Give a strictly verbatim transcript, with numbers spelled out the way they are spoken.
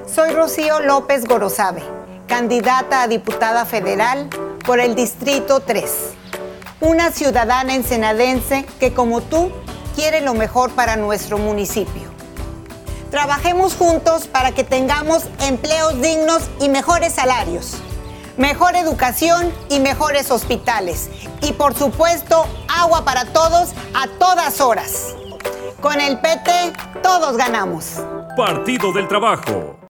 Soy Rocío López Gorosabe, candidata a diputada federal por el Distrito tres. Una ciudadana ensenadense que, como tú, quiere lo mejor para nuestro municipio. Trabajemos juntos para que tengamos empleos dignos y mejores salarios, mejor educación y mejores hospitales. Y, por supuesto, agua para todos a todas horas. Con el P T, todos ganamos. Partido del Trabajo.